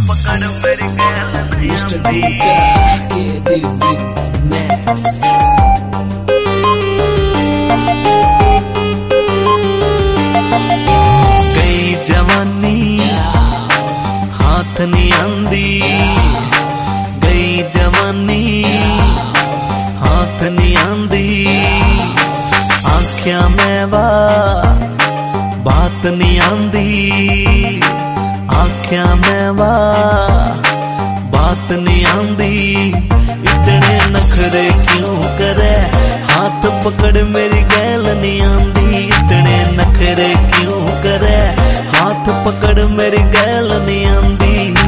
पकड़ मेरी गैल मिस्टर बूटा के डेविड मैक्स। गई जवानी हाथ नहीं आंदी, गई जवानी हाथ नहीं आंदी, आँखियां में बात नहीं आंदी, आँखियां में बात नहीं आंदी। इतने नखरे क्यों करे, हाथ पकड़ मेरी गैल नहीं आंदी। इतने नखरे क्यों करे, हाथ पकड़ मेरी गैल नहीं आंदी।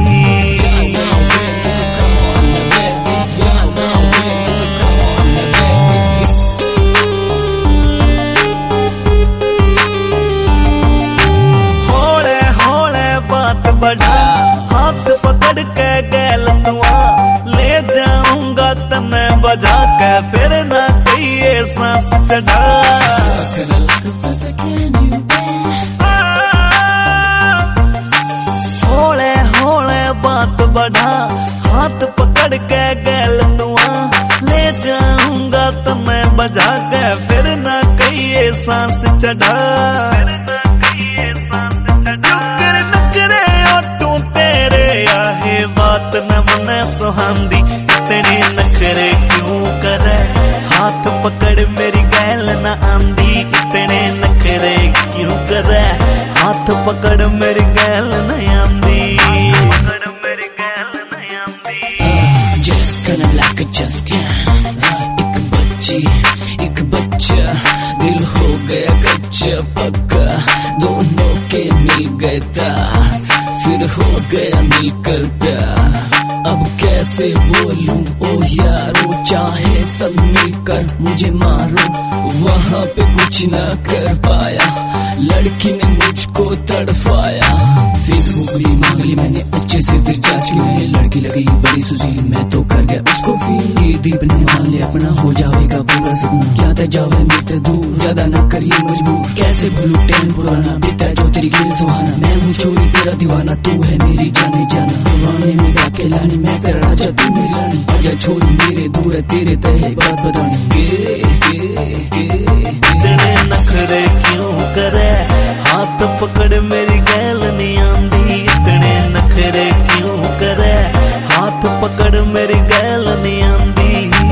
बढ़ा हाथ पकड़ के गैल तुआ, ले जाऊंगा तने बजा के, फिर ना कहिए सांस चढ़ा। होले होले बात बढ़ा, हाथ पकड़ के गैल तुआ, ले जाऊंगा तने बजा के, फिर ना कहिए सांस चढ़ा। बात न मने सुहांदी, इतने नखरे क्यों करे, हाथ पकड़ मेरी गैल न आंदी। इतने नखरे क्यों करे, हाथ पकड़ मेरी गैल न आंदी, पकड़ मेरी गैल न आंदी। Just gonna like a just can, एक बच्ची एक बच्चा, दिल हो गया कच्चा पक्का, दोनों के मिल गए तार, फिर हो गया मिलकर प्यार। अब कैसे बोलूं ओ यारो, चाहे सब मिलकर मुझे मारो, वहाँ पे कुछ ना कर पाया, लड़की ने मुझको तड़फाया। फेसबुक भी मांग ली मैंने अच्छे से, फिर जांच की मैंने, लड़की लगी बड़ी सुशील, मैं तो कर गया उसको फील। ये दीप ने मान लिया अपना, हो जाएगा पूरा सपना, क्या था जावे मिलते दूर, ज्यादा ना करिए मजबूर। कैसे भूलूं टाइम पुराना, बीता जो तेरी गिल सुहाना, मैं हूँ छोरी तेरा दीवाना, तू है मेरी जाने जाना। दीवाने में डाके लानी, मैं तेरा राजा तू मेरी रानी, आजा छोरी मेरे दूर है तेरे तहे बात बतानी। इतने नखरे क्यों करे, हाथ पकड़ मेरी गैल नहीं आंदी। इतने नखरे क्यों करे, हाथ पकड़ मेरी गैल नहीं आंदी।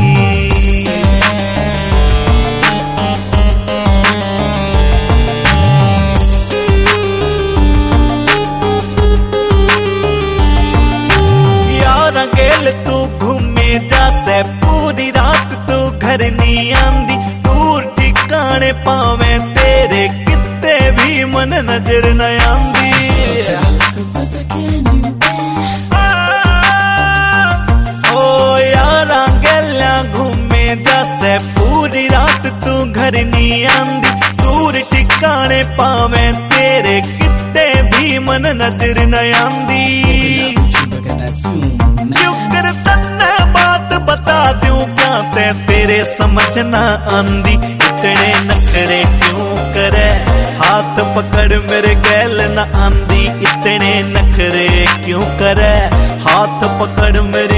यार गेल तू घूमे जासे, पूरी रात तू घर नहीं आंदी, दूर ठिकाने पावे तेरे, कितने भी मन नजर न आंदी। ओ यारा गेला घूमे जासे, पूरी रात तू घर नहीं आंदी, दूर ठिकाने पावे तेरे, कितने भी मन नजर न आंदी। क्यों कर तन्ने बात बता दूं क्या तेरे समझ ना आंदी। इतने नखरे क्यों करे, हाथ पकड़ मेरे गैल न आंदी। इतने नखरे क्यों करे, हाथ पकड़ मेरे